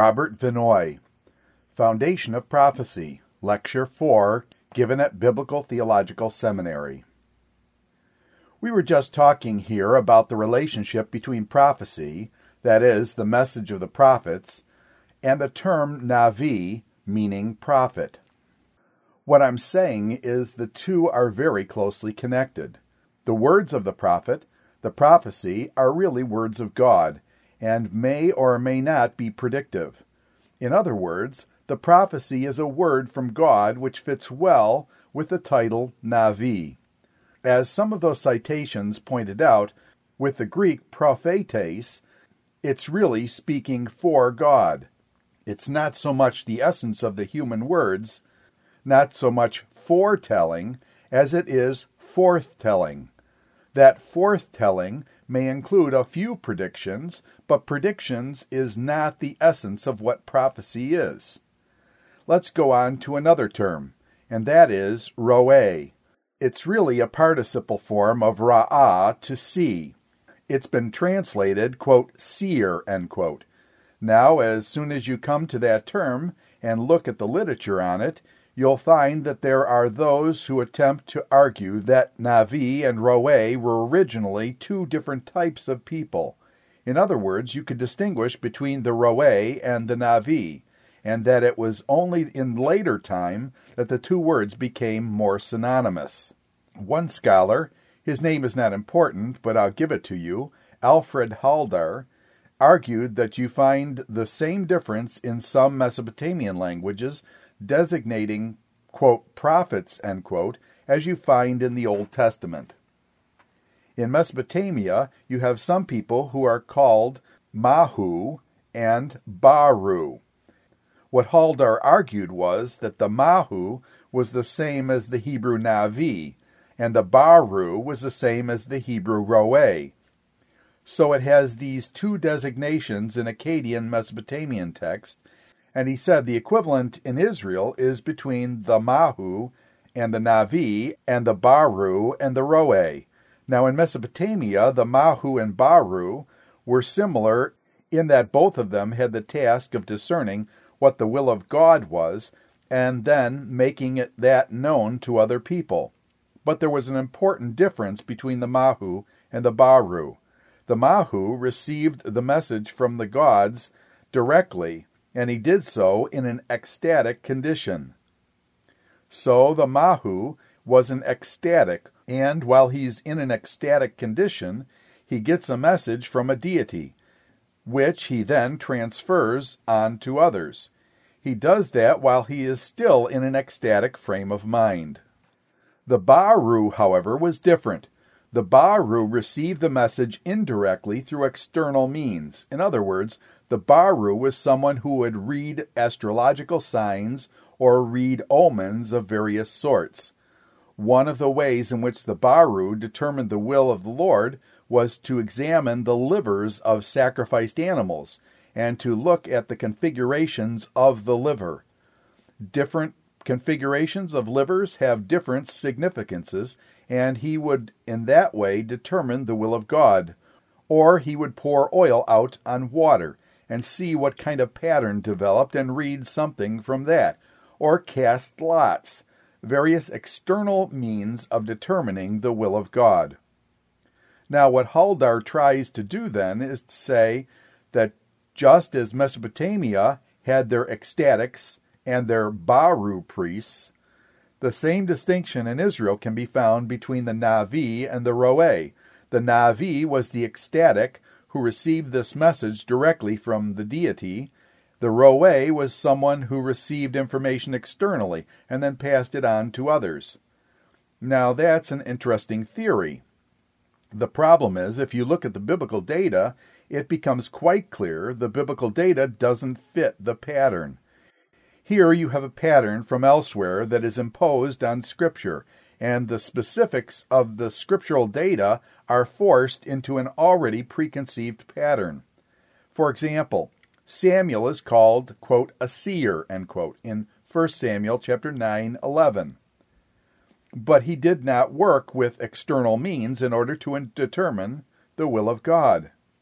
Robert Vinoy, Foundation of Prophecy, Lecture 4, given at Biblical Theological Seminary. We were just talking here about the relationship between prophecy, that is, the message of the prophets, and the term Navi, meaning prophet. What I'm saying is the two are very closely connected. The words of the prophet, the prophecy, are really words of God, and may or may not be predictive. In other words, the prophecy is a word from God which fits well with the title Navi. As some of those citations pointed out, with the Greek prophetes, it's really speaking for God. It's not so much the essence of the human words, not so much foretelling, as it is forthtelling. That forthtelling may include a few predictions, but predictions is not the essence of what prophecy is. Let's go on to another term, and that is roe. It's really a participle form of ra'ah, to see. It's been translated, quote, seer, end quote. Now, as soon as you come to that term and look at the literature on it, you'll find that there are those who attempt to argue that Navi and roe were originally two different types of people. In other words, you could distinguish between the roe and the Navi, and that it was only in later time that the two words became more synonymous. One scholar, his name is not important, but I'll give it to you, Alfred Haldar, argued that you find the same difference in some Mesopotamian languages designating, quote, prophets, end quote, as you find in the Old Testament. In Mesopotamia, you have some people who are called Mahu and Baru. What Haldar argued was that the Mahu was the same as the Hebrew Navi, and the Baru was the same as the Hebrew roe. So it has these two designations in Akkadian Mesopotamian text, and he said the equivalent in Israel is between the Mahu and the Navi and the Baru and the roe. Now in Mesopotamia, the Mahu and Baru were similar in that both of them had the task of discerning what the will of God was and then making that known to other people. But there was an important difference between the Mahu and the Baru. The Mahu received the message from the gods directly, and he did so in an ecstatic condition. So the Mahu was an ecstatic, and while he's in an ecstatic condition, he gets a message from a deity, which he then transfers on to others. He does that while he is still in an ecstatic frame of mind. The Baru, however, was different. The Baru received the message indirectly through external means. In other words, the Baru was someone who would read astrological signs or read omens of various sorts. One of the ways in which the Baru determined the will of the Lord was to examine the livers of sacrificed animals and to look at the configurations of the liver. Different configurations of livers have different significances, and he would in that way determine the will of God. Or he would pour oil out on water and see what kind of pattern developed and read something from that. Or cast lots, various external means of determining the will of God. Now what Haldar tries to do then is to say that just as Mesopotamia had their ecstatics and their Baru priests, the same distinction in Israel can be found between the Navi and the roe. The Navi was the ecstatic who received this message directly from the deity. The roe was someone who received information externally and then passed it on to others. Now that's an interesting theory. The problem is, if you look at the biblical data, it becomes quite clear the biblical data doesn't fit the pattern. Here you have a pattern from elsewhere that is imposed on Scripture, and the specifics of the scriptural data are forced into an already preconceived pattern. For example, Samuel is called, quote, a seer, end quote, in 1 Samuel chapter 9:11. But he did not work with external means in order to determine the will of God.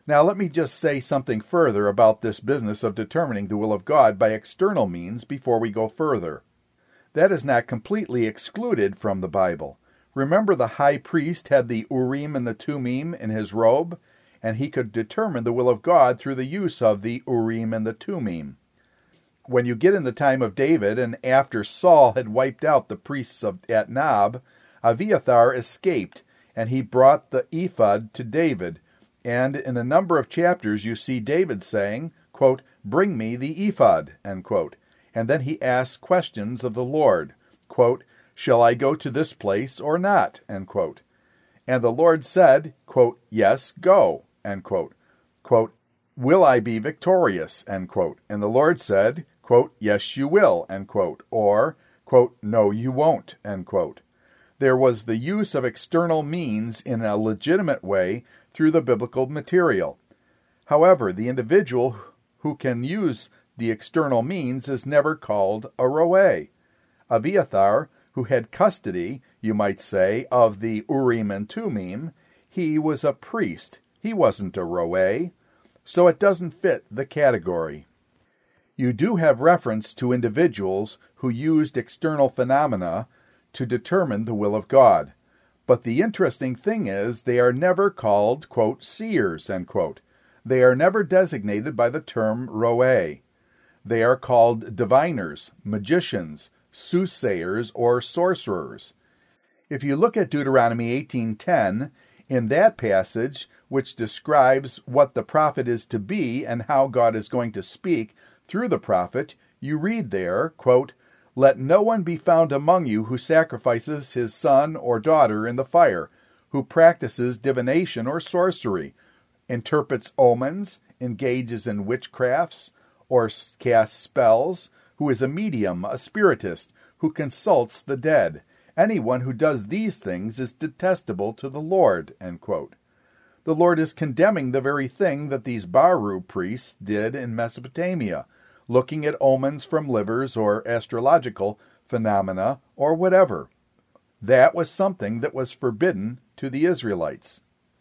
Now let me just say something further about this business of determining the will of God by external means before we go further. That is not completely excluded from the Bible. Remember, the high priest had the Urim and the Thummim in his robe, and he could determine the will of God through the use of the Urim and the Thummim. When you get in the time of David, and after Saul had wiped out the priests at Nob, Abiathar escaped, and he brought the ephod to David. And in a number of chapters you see David saying, quote, "Bring me the ephod," end quote. And then he asks questions of the Lord, quote, "Shall I go to this place or not?" end quote. And the Lord said, quote, "Yes, go," end quote. Quote, "Will I be victorious?" end quote. And the Lord said, quote, "Yes, you will," end quote. Or, quote, "No, you won't," end quote. There was the use of external means in a legitimate way through the biblical material. However, the individual who can use the external means is never called a roé. Abiathar, who had custody, you might say, of the Urim and Thummim, he was a priest. He wasn't a roé, so it doesn't fit the category. You do have reference to individuals who used external phenomena to determine the will of God. But the interesting thing is they are never called, quote, seers, end quote. They are never designated by the term roé. They are called diviners, magicians, soothsayers, or sorcerers. If you look at Deuteronomy 18:10, in that passage, which describes what the prophet is to be and how God is going to speak through the prophet, you read there, quote, "Let no one be found among you who sacrifices his son or daughter in the fire, who practices divination or sorcery, interprets omens, engages in witchcrafts, or casts spells, who is a medium, a spiritist, who consults the dead. Anyone who does these things is detestable to the Lord," end quote. The Lord is condemning the very thing that these Baru priests did in Mesopotamia, looking at omens from livers or astrological phenomena or whatever. That was something that was forbidden to the Israelites.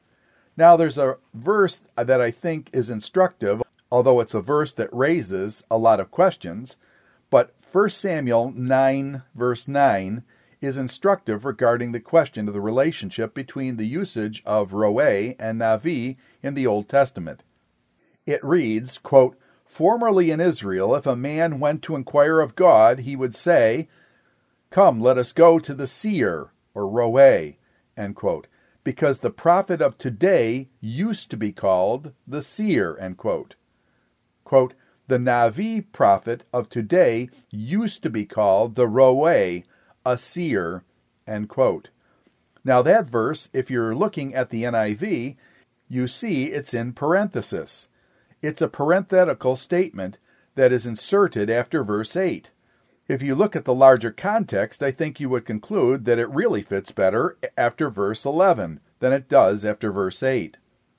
Now there's a verse that I think is instructive, although it's a verse that raises a lot of questions, but 1 Samuel 9, verse 9, is instructive regarding the question of the relationship between the usage of roé and navi in the Old Testament. It reads, quote, "Formerly in Israel, if a man went to inquire of God, he would say, 'Come, let us go to the seer,' or roé," end quote, because the prophet of today used to be called the seer, end quote. Quote, "The navi prophet of today used to be called the roé, a seer," end quote. Now that verse, if you're looking at the NIV, you see it's in parenthesis. It's a parenthetical statement that is inserted after verse 8. If you look at the larger context, I think you would conclude that it really fits better after verse 11 than it does after verse 8.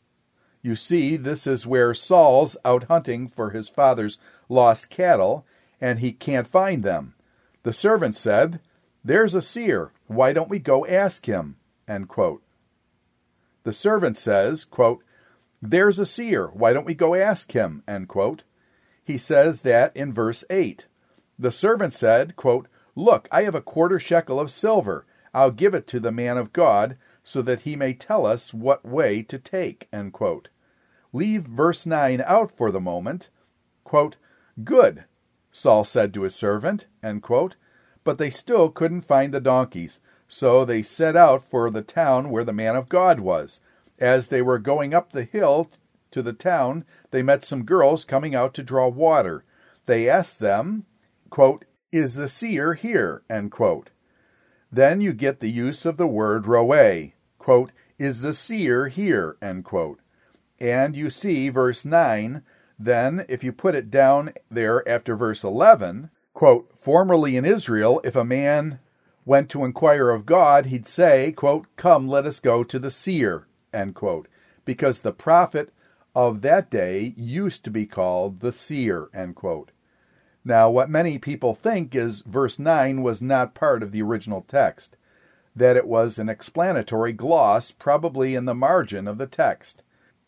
You see, this is where Saul's out hunting for his father's lost cattle, and he can't find them. The servant said, "There's a seer. Why don't we go ask him?" End quote. The servant says, quote, "There's a seer. Why don't we go ask him?" End quote. He says that in verse 8. The servant said, quote, "Look, I have a quarter shekel of silver. I'll give it to the man of God so that he may tell us what way to take." End quote. Leave verse 9 out for the moment. Quote, "Good," Saul said to his servant, end quote. But they still couldn't find the donkeys, so they set out for the town where the man of God was. As they were going up the hill to the town, they met some girls coming out to draw water. They asked them, quote, "Is the seer here?" End quote. Then you get the use of the word roé, quote, "Is the seer here?" End quote. And you see verse 9, then if you put it down there after verse 11, quote, "Formerly in Israel, if a man went to inquire of God, he'd say, quote, 'Come, let us go to the seer,' end quote, because the prophet of that day used to be called the seer," end quote. Now, what many people think is verse 9 was not part of the original text, that it was an explanatory gloss, probably in the margin of the text.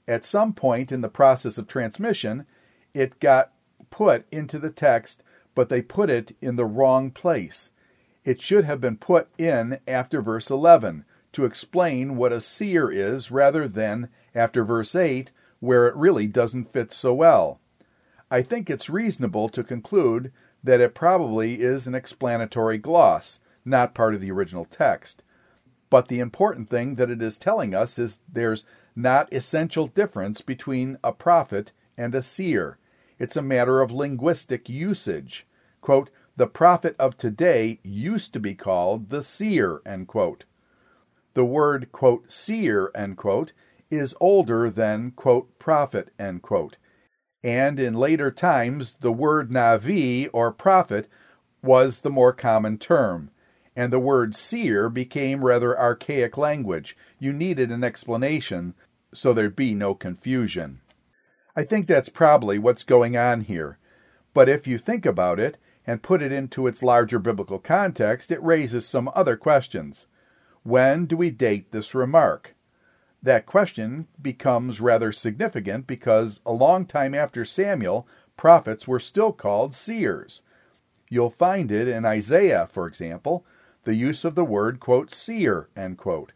At some point in the process of transmission, it got put into the text, but they put it in the wrong place. It should have been put in after verse 11 to explain what a seer is, rather than after verse 8, where it really doesn't fit so well. I think it's reasonable to conclude that it probably is an explanatory gloss, not part of the original text. But the important thing that it is telling us is there's not essential difference between a prophet and a seer. It's a matter of linguistic usage. Quote, the prophet of today used to be called the seer, end quote. The word, quote, seer, end quote, is older than, quote, prophet, end quote. And in later times, the word navi, or prophet, was the more common term, and the word seer became rather archaic language. You needed an explanation so there'd be no confusion. I think that's probably what's going on here. But if you think about it and put it into its larger biblical context, it raises some other questions. When do we date this remark? That question becomes rather significant because a long time after Samuel, prophets were still called seers. You'll find it in Isaiah, for example, the use of the word, quote, seer, end quote.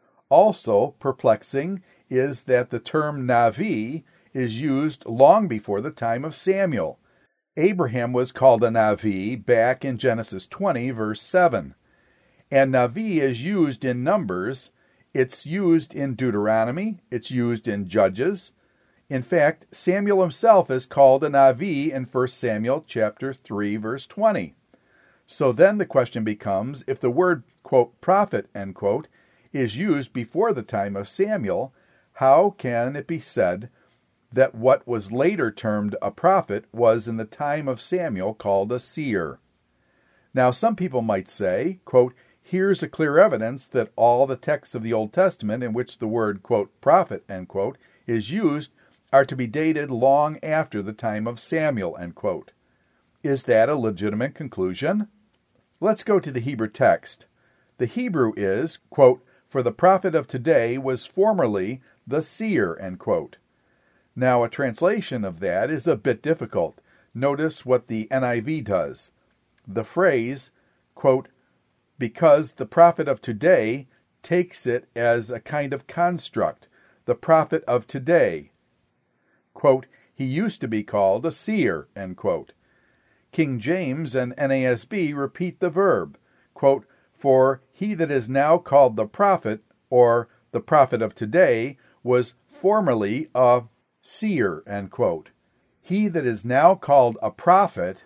Also perplexing is that the term navi is used long before the time of Samuel. Abraham was called a navi back in Genesis 20, verse 7. And navi is used in Numbers. It's used in Deuteronomy. It's used in Judges. In fact, Samuel himself is called a navi in 1 Samuel chapter 3, verse 20. So then the question becomes, if the word, quote, prophet, end quote, is used before the time of Samuel, how can it be said that what was later termed a prophet was in the time of Samuel called a seer? Now, some people might say, quote, here's a clear evidence that all the texts of the Old Testament in which the word, quote, prophet, end quote, is used are to be dated long after the time of Samuel, end quote. Is that a legitimate conclusion? Let's go to the Hebrew text. The Hebrew is, quote, for the prophet of today was formerly the seer, end quote. Now, a translation of that is a bit difficult. Notice what the NIV does. The phrase, quote, because the prophet of today takes it as a kind of construct. The prophet of today. Quote, he used to be called a seer, end quote. King James and NASB repeat the verb, quote, for he that is now called the prophet, or the prophet of today, was formerly a seer, end quote. He that is now called a prophet,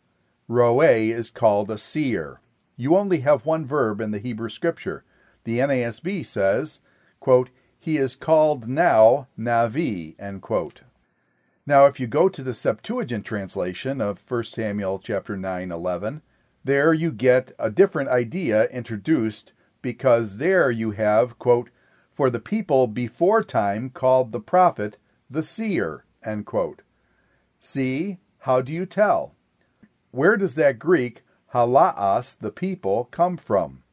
roe, is called a seer. You only have one verb in the Hebrew Scripture. The NASB says, quote, he is called now navi, end quote. Now, if you go to the Septuagint translation of 1 Samuel chapter 9:11, there you get a different idea introduced, because there you have, quote, for the people before time called the prophet the seer, end quote. See, how do you tell? Where does that Greek halaas, the people, come from?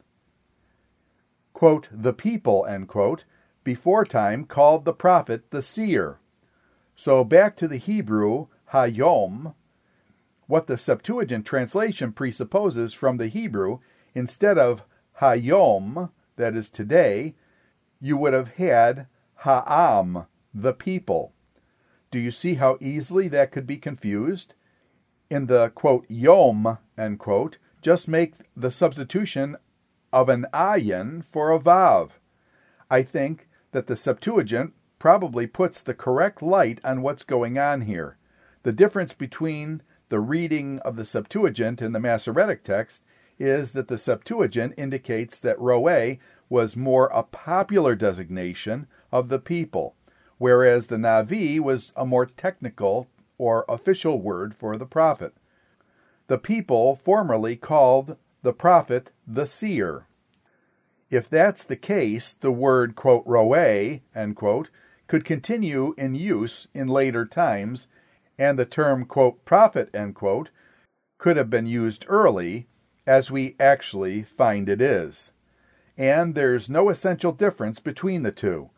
Quote, the people, end quote, before time called the prophet the seer. So back to the Hebrew, hayom, what the Septuagint translation presupposes from the Hebrew, instead of hayom, that is today, you would have had ha'am, the people. Do you see how easily that could be confused? In the, quote, yom, end quote, just make the substitution of an ayin for a vav. I think that the Septuagint probably puts the correct light on what's going on here. The difference between the reading of the Septuagint and the Masoretic text is that the Septuagint indicates that roe was more a popular designation of the people, whereas the navi was a more technical or official word for the prophet. The people formerly called the prophet the seer. If that's the case, the word, quote, roe, end quote, could continue in use in later times, and the term, quote, prophet, end quote, could have been used early, as we actually find it is. And there's no essential difference between the two.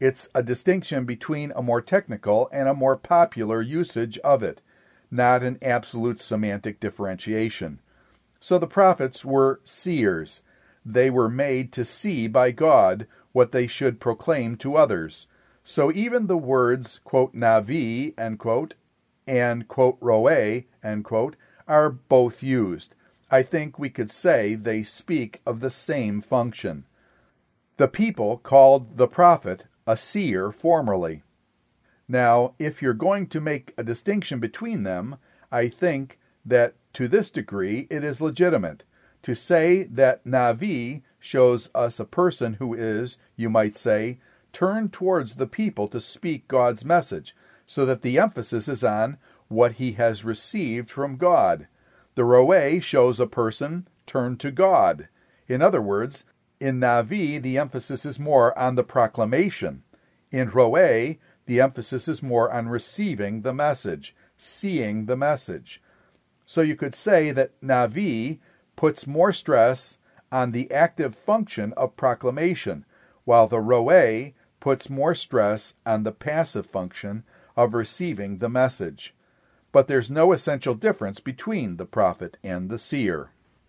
It's a distinction between a more technical and a more popular usage of it, not an absolute semantic differentiation. So the prophets were seers. They were made to see by God what they should proclaim to others. So even the words, quote, navi, end quote, and, quote, roe, end quote, are both used. I think we could say they speak of the same function. The people called the prophet a seer formerly. Now, if you're going to make a distinction between them, I think that to this degree it is legitimate. To say that Navi shows us a person who is, you might say, turned towards the people to speak God's message, so that the emphasis is on what he has received from God. The Roe shows a person turned to God. In other words, in Navi, the emphasis is more on the proclamation. In Roe, the emphasis is more on receiving the message, seeing the message. So you could say that Navi puts more stress on the active function of proclamation, while the Roe puts more stress on the passive function of receiving the message. But there's no essential difference between the prophet and the seer.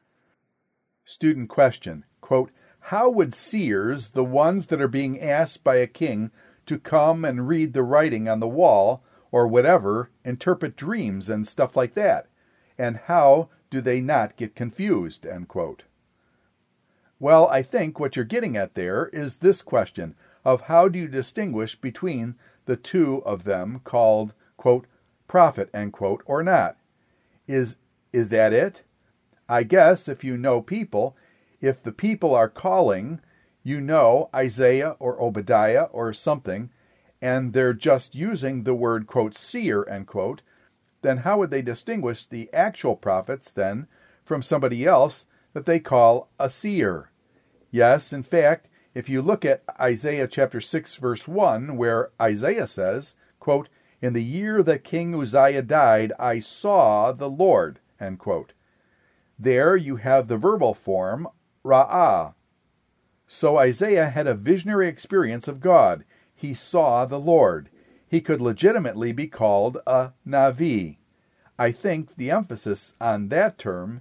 Student question, quote, how would seers, the ones that are being asked by a king to come and read the writing on the wall, or whatever, interpret dreams and stuff like that? And how do they not get confused, end quote? Well, I think what you're getting at there is this question of how do you distinguish between the two of them called, quote, prophet, end quote, or not? Is that it? I guess if you know people, if the people are calling, you know Isaiah or Obadiah or something, and they're just using the word, quote, seer, end quote, then how would they distinguish the actual prophets, then, from somebody else that they call a seer? Yes, in fact, if you look at Isaiah chapter 6, verse 1, where Isaiah says, quote, in the year that King Uzziah died, I saw the Lord, end quote. There you have the verbal form, ra'ah. So Isaiah had a visionary experience of God. He saw the Lord. He could legitimately be called a Navi. I think the emphasis on that term,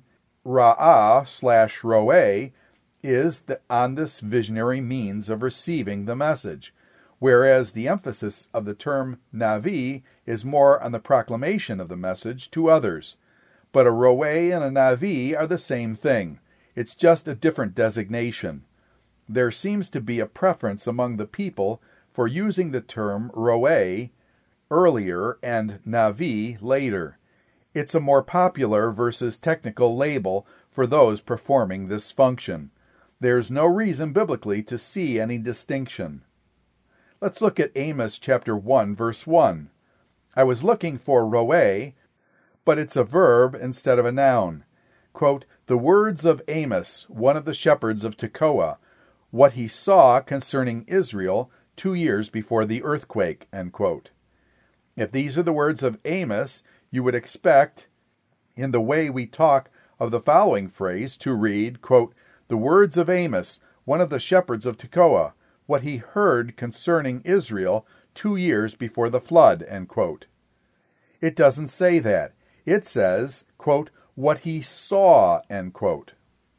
ra'ah/roe, is on this visionary means of receiving the message, whereas the emphasis of the term Navi is more on the proclamation of the message to others. But a roe and a Navi are the same thing. It's just a different designation. There seems to be a preference among the people for using the term roe earlier and Navi later. It's a more popular versus technical label for those performing this function. There's no reason biblically to see any distinction. Let's look at Amos chapter 1, verse 1. I was looking for roe, but it's a verb instead of a noun. Quote, the words of Amos, one of the shepherds of Tekoa, what he saw concerning Israel 2 years before the earthquake, end quote. If these are the words of Amos, you would expect, in the way we talk of the following phrase, to read, quote, the words of Amos, one of the shepherds of Tekoa, what he heard concerning Israel 2 years before the flood, end quote. It doesn't say that. It says, quote, what he saw, end quote.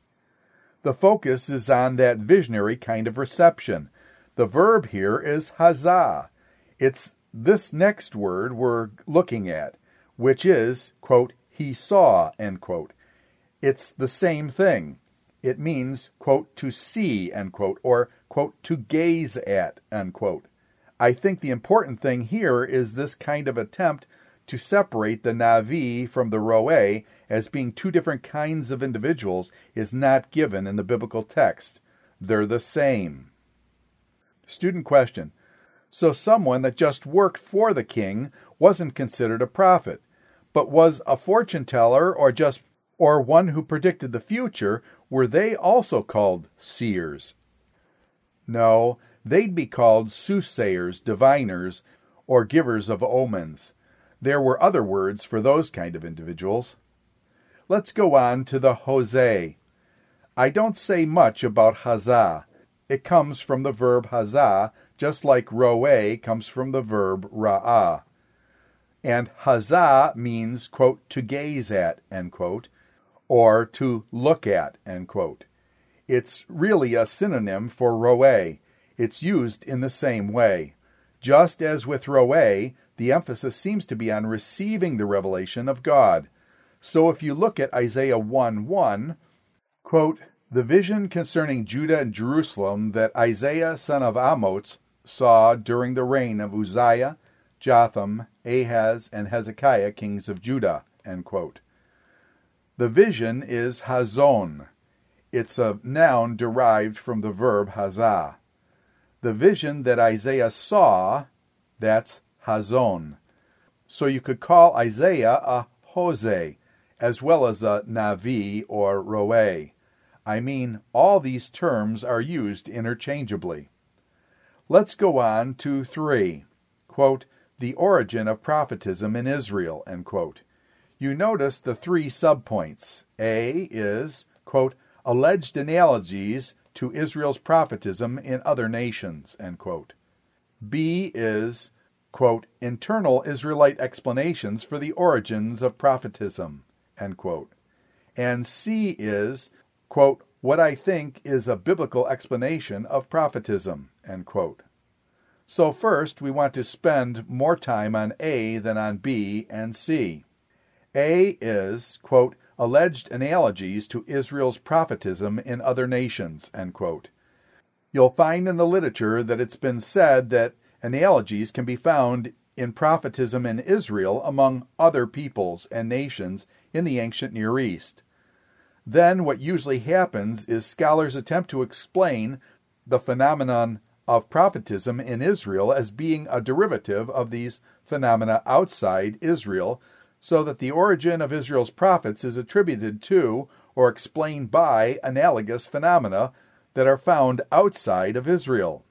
The focus is on that visionary kind of reception. The verb here is hazah. It's this next word we're looking at, which is, quote, he saw, end quote. It's the same thing. It means, quote, to see, end quote, or, quote, to gaze at, end quote. I think the important thing here is this kind of attempt to separate the Navi from the roe as being two different kinds of individuals is not given in the biblical text. They're the same. Student question. So someone that just worked for the king wasn't considered a prophet, but was a fortune teller or one who predicted the future, were they also called seers? No, they'd be called soothsayers, diviners, or givers of omens. There were other words for those kind of individuals. Let's go on to the Hosea. I don't say much about hazah. It comes from the verb hazah, just like roe comes from the verb ra'ah. And hazah means, quote, to gaze at, end quote, or to look at, end quote. It's really a synonym for roe. It's used in the same way. Just as with roe, the emphasis seems to be on receiving the revelation of God. So if you look at Isaiah 1:1, quote, the vision concerning Judah and Jerusalem that Isaiah son of Amoz saw during the reign of Uzziah, Jotham, Ahaz, and Hezekiah, kings of Judah, end quote. The vision is hazon. It's a noun derived from the verb hazah. The vision that Isaiah saw, that's hazon. So you could call Isaiah a hoseh, as well as a navi or roe. I mean, all these terms are used interchangeably. Let's go on to 3. Quote, the origin of prophetism in Israel, end quote. You notice the 3 subpoints. A is, quote, alleged analogies to Israel's prophetism in other nations, end quote. B is, quote, internal Israelite explanations for the origins of prophetism, end quote. And C is, quote, what I think is a biblical explanation of prophetism, end quote. So first, we want to spend more time on A than on B and C. A is, quote, alleged analogies to Israel's prophetism in other nations, end quote. You'll find in the literature that it's been said that analogies can be found in prophetism in Israel among other peoples and nations in the ancient Near East. Then what usually happens is scholars attempt to explain the phenomenon of prophetism in Israel as being a derivative of these phenomena outside Israel, so that the origin of Israel's prophets is attributed to or explained by analogous phenomena that are found outside of Israel.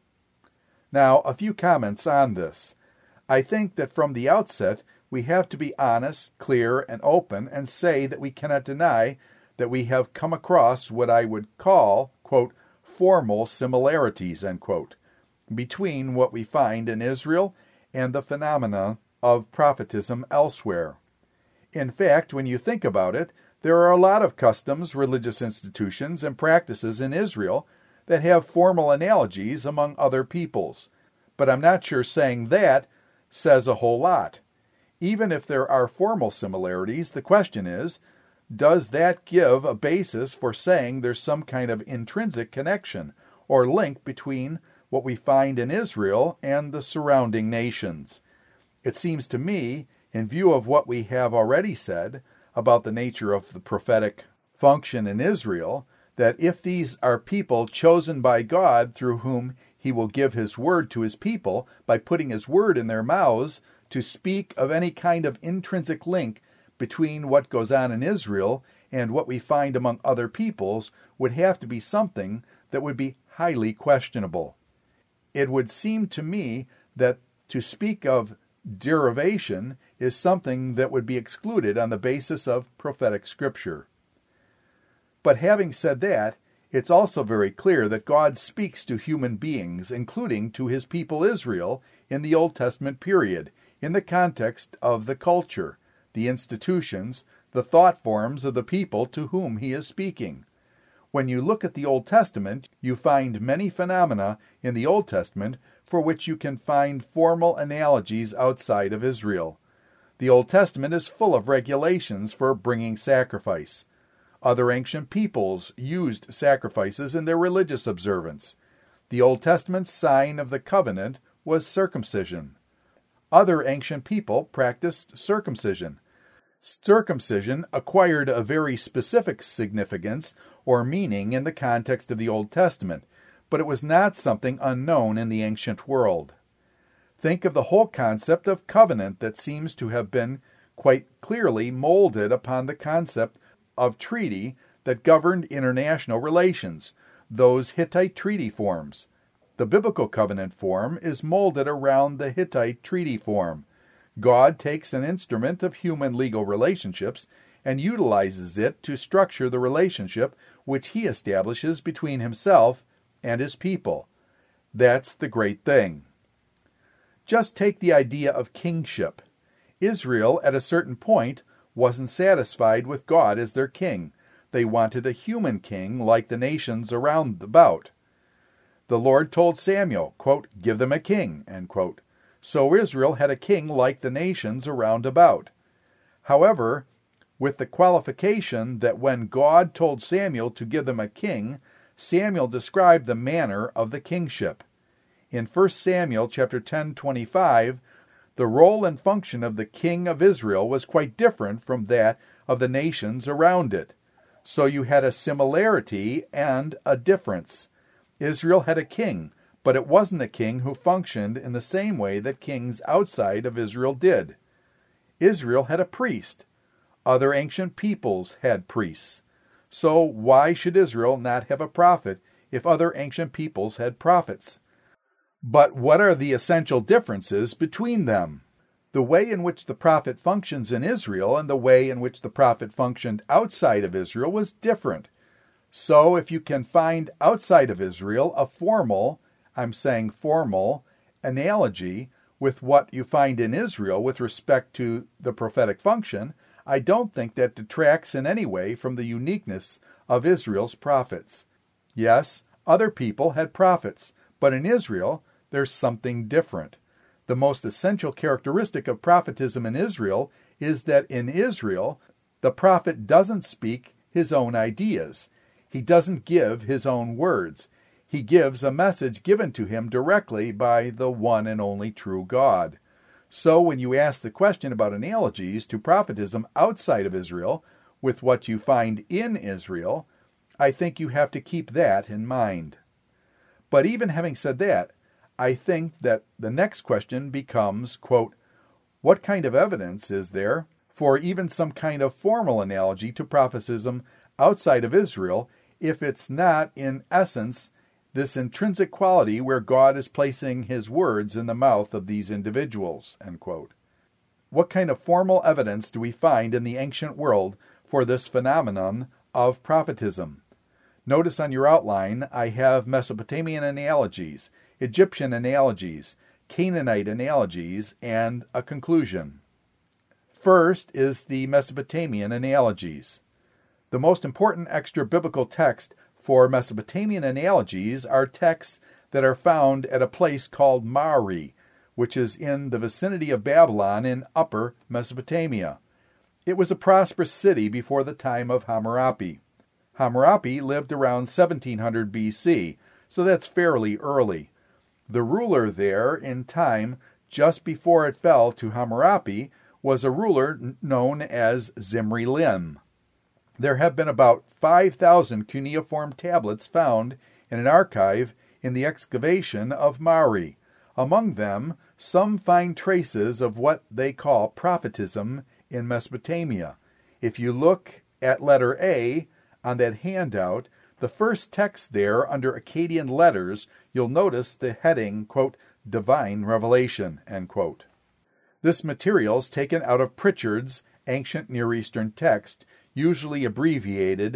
Now, a few comments on this. I think that from the outset, we have to be honest, clear, and open, and say that we cannot deny that we have come across what I would call, quote, formal similarities, end quote, between what we find in Israel and the phenomena of prophetism elsewhere. In fact, when you think about it, there are a lot of customs, religious institutions, and practices in Israel that have formal analogies among other peoples. But I'm not sure saying that says a whole lot. Even if there are formal similarities, the question is, does that give a basis for saying there's some kind of intrinsic connection or link between what we find in Israel and the surrounding nations? It seems to me, in view of what we have already said about the nature of the prophetic function in Israel, that if these are people chosen by God through whom he will give his word to his people by putting his word in their mouths, to speak of any kind of intrinsic link between what goes on in Israel and what we find among other peoples would have to be something that would be highly questionable. It would seem to me that to speak of derivation is something that would be excluded on the basis of prophetic scripture. But having said that, it's also very clear that God speaks to human beings, including to his people Israel, in the Old Testament period, in the context of the culture, the institutions, the thought forms of the people to whom he is speaking. When you look at the Old Testament, you find many phenomena in the Old Testament for which you can find formal analogies outside of Israel. The Old Testament is full of regulations for bringing sacrifice. Other ancient peoples used sacrifices in their religious observance. The Old Testament's sign of the covenant was circumcision. Other ancient people practiced circumcision. Circumcision acquired a very specific significance or meaning in the context of the Old Testament, but it was not something unknown in the ancient world. Think of the whole concept of covenant that seems to have been quite clearly molded upon the concept of treaty that governed international relations, those Hittite treaty forms. The biblical covenant form is molded around the Hittite treaty form. God takes an instrument of human legal relationships and utilizes it to structure the relationship which he establishes between himself and his people. That's the great thing. Just take the idea of kingship. Israel, at a certain point, wasn't satisfied with God as their king. They wanted a human king like the nations around about. The Lord told Samuel, quote, "Give them a king," end quote. So Israel had a king like the nations around about. However, with the qualification that when God told Samuel to give them a king, Samuel described the manner of the kingship. In 1 Samuel chapter 10:25, the role and function of the king of Israel was quite different from that of the nations around it. So you had a similarity and a difference. Israel had a king, but it wasn't a king who functioned in the same way that kings outside of Israel did. Israel had a priest. Other ancient peoples had priests. So why should Israel not have a prophet if other ancient peoples had prophets? But what are the essential differences between them? The way in which the prophet functions in Israel and the way in which the prophet functioned outside of Israel was different. So if you can find outside of Israel a formal, I'm saying formal, analogy with what you find in Israel with respect to the prophetic function, I don't think that detracts in any way from the uniqueness of Israel's prophets. Yes, other people had prophets, but in Israel, there's something different. The most essential characteristic of prophetism in Israel is that in Israel, the prophet doesn't speak his own ideas. He doesn't give his own words. He gives a message given to him directly by the one and only true God. So when you ask the question about analogies to prophetism outside of Israel with what you find in Israel, I think you have to keep that in mind. But even having said that, I think that the next question becomes, quote, what kind of evidence is there for even some kind of formal analogy to prophetism outside of Israel if it's not, in essence, this intrinsic quality where God is placing his words in the mouth of these individuals, end quote. What kind of formal evidence do we find in the ancient world for this phenomenon of prophetism? Notice on your outline I have Mesopotamian analogies, Egyptian analogies, Canaanite analogies, and a conclusion. First is the Mesopotamian analogies. The most important extra-biblical text for Mesopotamian analogies are texts that are found at a place called Mari, which is in the vicinity of Babylon in Upper Mesopotamia. It was a prosperous city before the time of Hammurabi. Hammurabi lived around 1700 BC, so that's fairly early. The ruler there in time just before it fell to Hammurabi was a ruler known as Zimri-Lim. There have been about 5,000 cuneiform tablets found in an archive in the excavation of Mari. Among them, some find traces of what they call prophetism in Mesopotamia. If you look at letter A on that handout, the first text there under Akkadian letters, you'll notice the heading, quote, Divine Revelation, end quote. This material is taken out of Pritchard's ancient Near Eastern text, usually abbreviated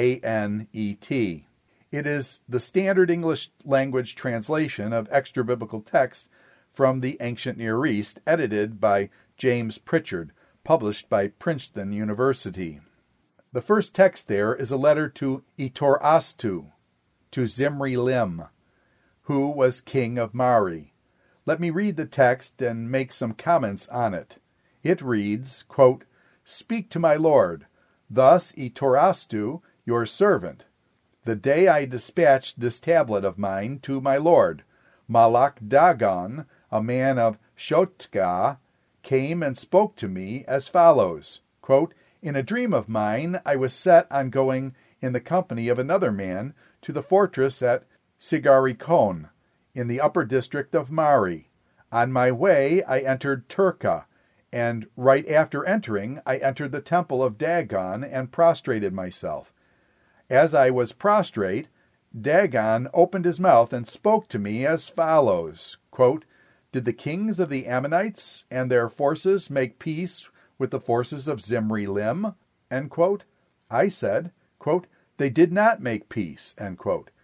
ANET. It is the standard English language translation of extra-biblical texts from the ancient Near East, edited by James Pritchard, published by Princeton University. The first text there is a letter to Itorastu, to Zimri-Lim, who was king of Mari. Let me read the text and make some comments on it. It reads, quote, Speak to my lord, thus Itorastu, your servant. The day I dispatched this tablet of mine to my lord, Malach Dagon, a man of Shotka, came and spoke to me as follows, quote, In a dream of mine, I was set on going in the company of another man to the fortress at Sigarikon, in the upper district of Mari. On my way, I entered Turka, and right after entering, I entered the temple of Dagon and prostrated myself. As I was prostrate, Dagon opened his mouth and spoke to me as follows, quote, Did the kings of the Ammonites and their forces make peace with the forces of Zimri-Lim? End quote. I said, quote, They did not make peace, end quote.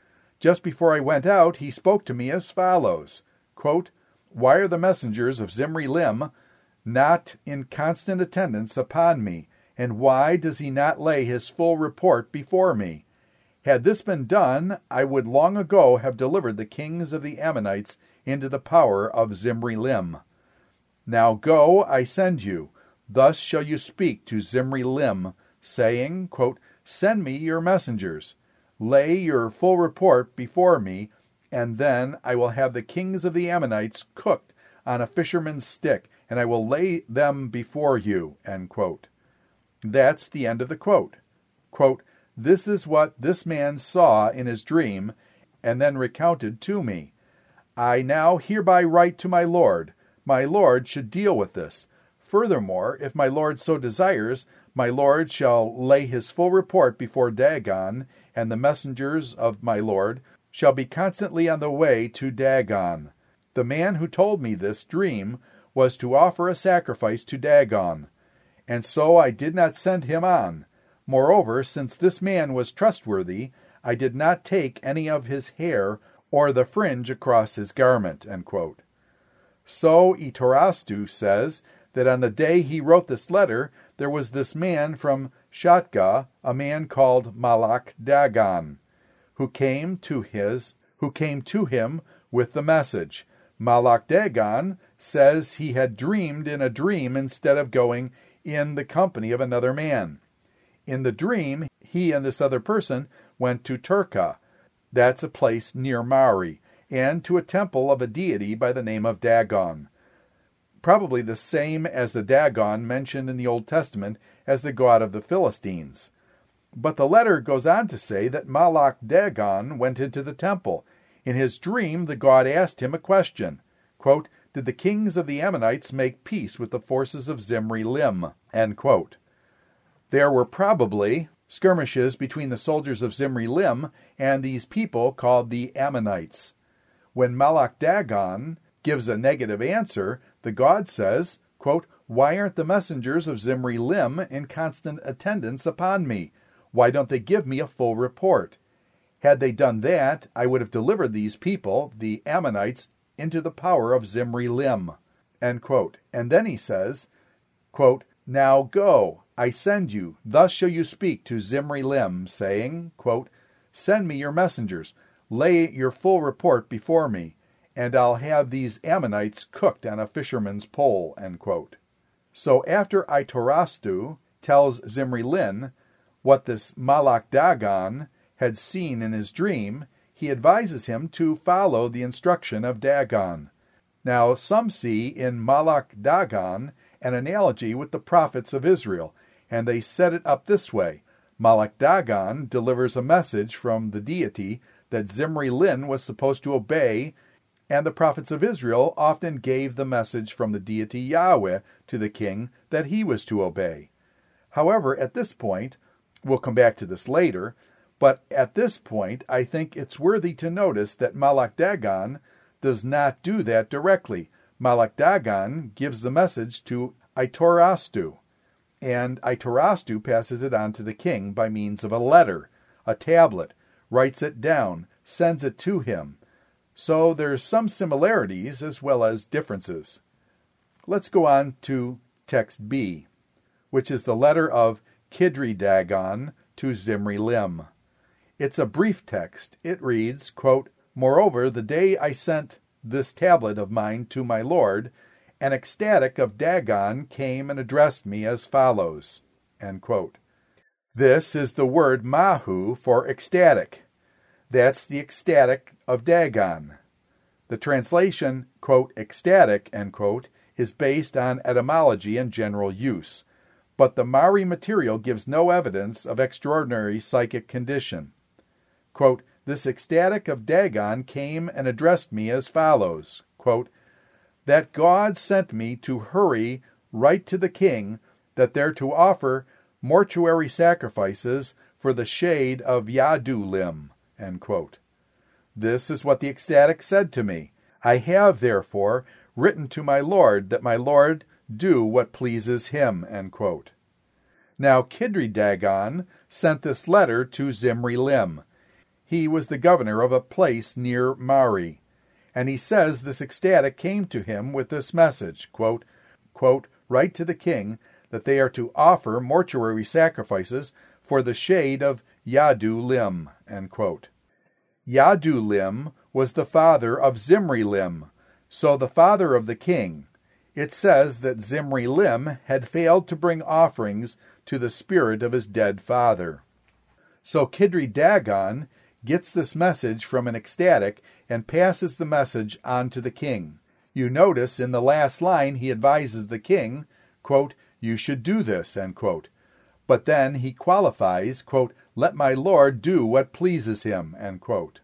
Just before I went out, he spoke to me as follows, quote, "Why are the messengers of Zimri-Lim not in constant attendance upon me, and why does he not lay his full report before me? Had this been done, I would long ago have delivered the kings of the Ammonites into the power of Zimri-Lim. Now go, I send you. Thus shall you speak to Zimri-Lim, saying, quote, Send me your messengers. Lay your full report before me, and then I will have the kings of the Ammonites cooked on a fisherman's stick, and I will lay them before you." End quote. That's the end of the quote. Quote, "This is what this man saw in his dream, and then recounted to me. I now hereby write to my lord. My lord should deal with this. Furthermore, if my lord so desires, my lord shall lay his full report before Dagon, and the messengers of my lord shall be constantly on the way to Dagon. The man who told me this dream was to offer a sacrifice to Dagon, and so I did not send him on. Moreover, since this man was trustworthy, I did not take any of his hair or the fringe across his garment." End quote. So Itorastu says that on the day he wrote this letter, there was this man from Shatga, a man called Malak Dagon, who came to him with the message. Malak Dagon says he had dreamed in a dream instead of going in the company of another man. In the dream, he and this other person went to Turka, that's a place near Mari, and to a temple of a deity by the name of Dagon, probably the same as the Dagon mentioned in the Old Testament as the god of the Philistines. But the letter goes on to say that Malak Dagon went into the temple. In his dream, the god asked him a question. Quote, "Did the kings of the Ammonites make peace with the forces of Zimri-Lim?" End quote. There were probably skirmishes between the soldiers of Zimri-Lim and these people called the Ammonites. When Malak Dagon gives a negative answer, the god says, quote, "Why aren't the messengers of Zimri-Lim in constant attendance upon me? Why don't they give me a full report? Had they done that, I would have delivered these people, the Ammonites, into the power of Zimri-Lim." End quote. And then he says, quote, "Now go, I send you. Thus shall you speak to Zimri-Lim, saying, quote, Send me your messengers. Lay your full report before me, and I'll have these Ammonites cooked on a fisherman's pole." End quote. So after Itorastu tells Zimri-Lim what this Malak Dagon had seen in his dream, he advises him to follow the instruction of Dagon. Now, some see in Malak Dagon an analogy with the prophets of Israel, and they set it up this way. Malak Dagon delivers a message from the deity that Zimri-Lim was supposed to obey, and the prophets of Israel often gave the message from the deity Yahweh to the king that he was to obey. However, at this point, we'll come back to this later, but at this point, I think it's worthy to notice that Malak Dagon does not do that directly. Malak Dagon gives the message to Itorastu, and Itorastu passes it on to the king by means of a letter, a tablet, writes it down, sends it to him. So there's some similarities as well as differences. Let's go on to text B, which is the letter of Kidri Dagon to Zimri-Lim. It's a brief text. It reads, quote, "Moreover, the day I sent this tablet of mine to my lord, an ecstatic of Dagon came and addressed me as follows." End quote. This is the word mahu for ecstatic. That's the ecstatic of Dagon. The translation, quote, "ecstatic," end quote, is based on etymology and general use, but the Mari material gives no evidence of extraordinary psychic condition. Quote, "This ecstatic of Dagon came and addressed me as follows," quote, "that God sent me to hurry right to the king, that they're to offer mortuary sacrifices for the shade of Yadulim." End quote. This is what the ecstatic said to me. "I have, therefore, written to my lord that my lord do what pleases him." End quote. Now Kidri Dagon sent this letter to Zimri-Lim. He was the governor of a place near Mari. And he says this ecstatic came to him with this message, quote, "Write to the king that they are to offer mortuary sacrifices for the shade of Yadu-lim." End quote. Yadu-lim was the father of Zimri-lim, so the father of the king. It says that Zimri-lim had failed to bring offerings to the spirit of his dead father. So Kidri-Dagon gets this message from an ecstatic and passes the message on to the king. You notice in the last line he advises the king, quote, "You should do this," end quote. But then he qualifies, quote, "Let my lord do what pleases him," end quote.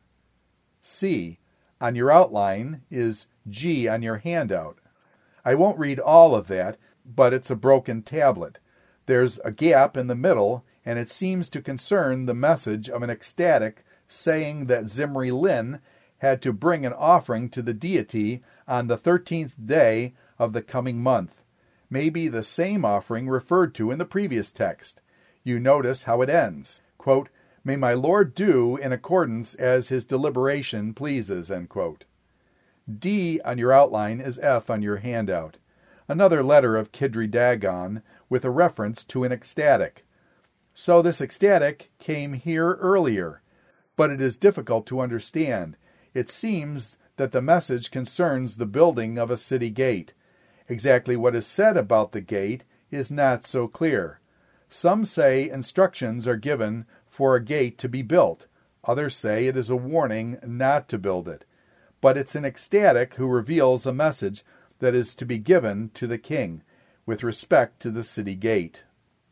C on your outline is G on your handout. I won't read all of that, but it's a broken tablet. There's a gap in the middle, and it seems to concern the message of an ecstatic saying that Zimri-Lin had to bring an offering to the deity on the 13th day of the coming month, maybe the same offering referred to in the previous text. You notice how it ends, quote, "May my lord do in accordance as his deliberation pleases," end quote. D on your outline is F on your handout. Another letter of Kidri-Dagon with a reference to an ecstatic. So this ecstatic came here earlier, but it is difficult to understand. It seems that the message concerns the building of a city gate. Exactly what is said about the gate is not so clear. Some say instructions are given for a gate to be built. Others say it is a warning not to build it. But it's an ecstatic who reveals a message that is to be given to the king with respect to the city gate.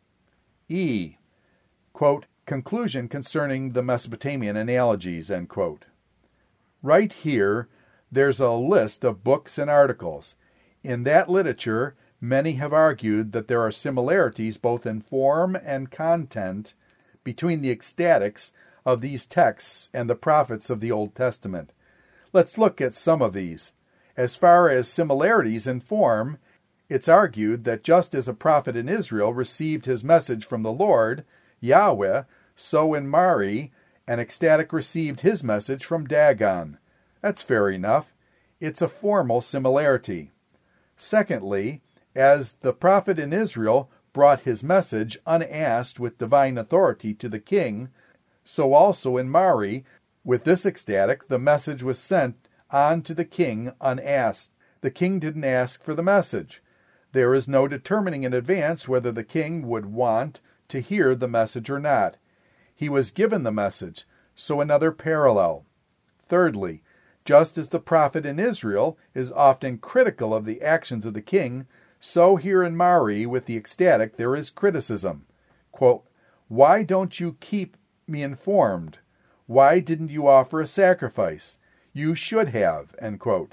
E, quote, "Conclusion concerning the Mesopotamian analogies," end quote. Right here, there's a list of books and articles. In that literature, many have argued that there are similarities both in form and content between the ecstatics of these texts and the prophets of the Old Testament. Let's look at some of these. As far as similarities in form, it's argued that just as a prophet in Israel received his message from the Lord, Yahweh, so in Mari, an ecstatic received his message from Dagon. That's fair enough. It's a formal similarity. Secondly, as the prophet in Israel brought his message unasked with divine authority to the king, so also in Mari, with this ecstatic, the message was sent on to the king unasked. The king didn't ask for the message. There is no determining in advance whether the king would want to hear the message or not. He was given the message, so another parallel. Thirdly, just as the prophet in Israel is often critical of the actions of the king, so here in Mari with the ecstatic there is criticism. Quote, "Why don't you keep me informed? Why didn't you offer a sacrifice? You should have," end quote.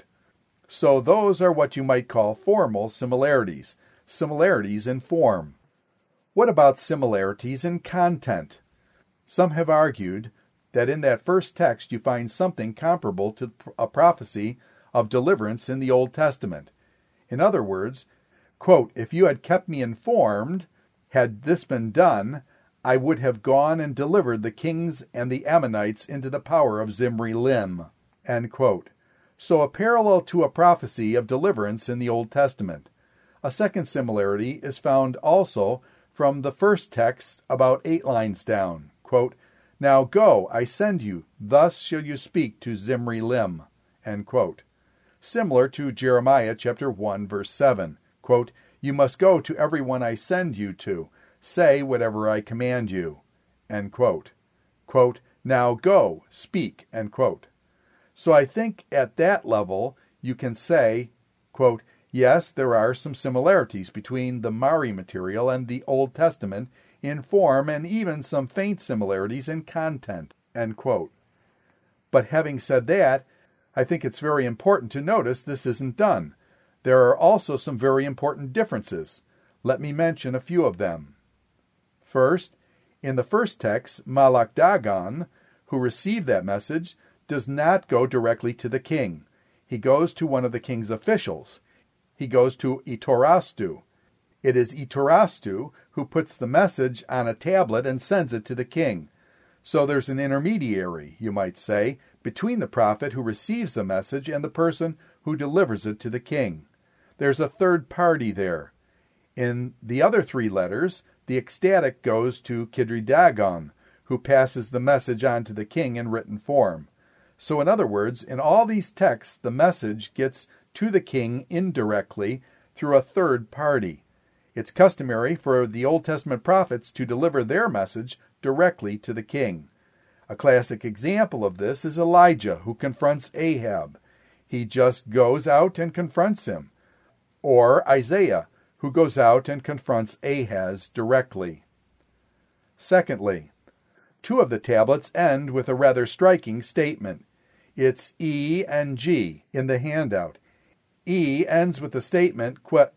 So those are what you might call formal similarities, similarities in form. What about similarities in content? Some have argued that in that first text you find something comparable to a prophecy of deliverance in the Old Testament. In other words, quote, "If you had kept me informed, had this been done, I would have gone and delivered the kings and the Ammonites into the power of Zimri-Lim," end quote. So a parallel to a prophecy of deliverance in the Old Testament. A second similarity is found also from the first text about 8 lines down. Quote, "Now go, I send you, thus shall you speak to Zimri-Lim," end quote. Similar to Jeremiah chapter 1, verse 7. Quote, "You must go to everyone I send you to. Say whatever I command you," end quote. Quote, "Now go, speak," end quote. So I think at that level you can say, quote, "Yes, there are some similarities between the Mari material and the Old Testament in form and even some faint similarities in content," end quote. But having said that, I think it's very important to notice this isn't done. There are also some very important differences. Let me mention a few of them. First, in the first text, Malach Dagon, who received that message, does not go directly to the king. He goes to one of the king's officials. He goes to Itorastu. It is Itorastu who puts the message on a tablet and sends it to the king. So there's an intermediary, you might say, between the prophet who receives the message and the person who delivers it to the king. There's a third party there. In the other three letters, the ecstatic goes to Kidri-Dagon, who passes the message on to the king in written form. So in other words, in all these texts, the message gets to the king indirectly through a third party. It's customary for the Old Testament prophets to deliver their message directly to the king. A classic example of this is Elijah, who confronts Ahab. He just goes out and confronts him. Or Isaiah, who goes out and confronts Ahaz directly. Secondly, two of the tablets end with a rather striking statement. It's E and G in the handout. E ends with the statement, quote,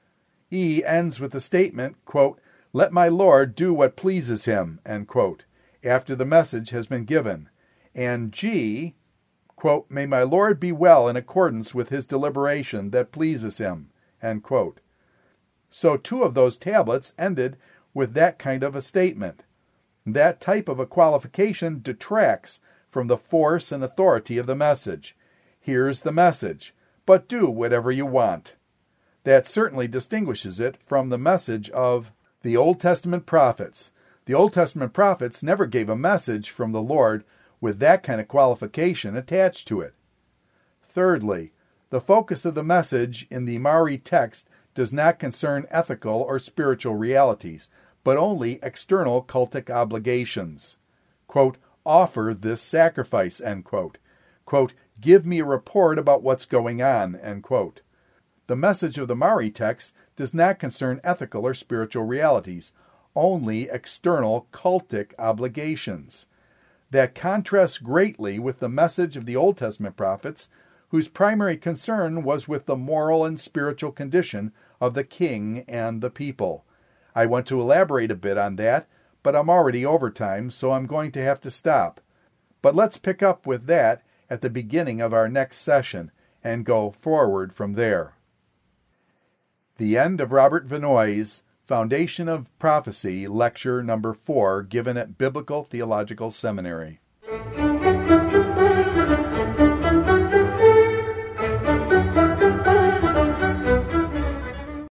"Let my Lord do what pleases him," end quote, after the message has been given. And G, quote, "May my Lord be well in accordance with his deliberation that pleases him," end quote. So two of those tablets ended with that kind of a statement. That type of a qualification detracts from the force and authority of the message. Here's the message, but do whatever you want. That certainly distinguishes it from the message of the Old Testament prophets. The Old Testament prophets never gave a message from the Lord with that kind of qualification attached to it. Thirdly, the focus of the message in the Mari text does not concern ethical or spiritual realities, but only external cultic obligations. Quote, "Offer this sacrifice," end quote. Quote, "Give me a report about what's going on," end quote. The message of the Mari text does not concern ethical or spiritual realities, only external cultic obligations. That contrasts greatly with the message of the Old Testament prophets, whose primary concern was with the moral and spiritual condition of the king and the people. I want to elaborate a bit on that, but I'm already over time, so I'm going to have to stop. But let's pick up with that at the beginning of our next session and go forward from there. The end of Robert Vinoy's Foundation of Prophecy, Lecture Number 4, given at Biblical Theological Seminary.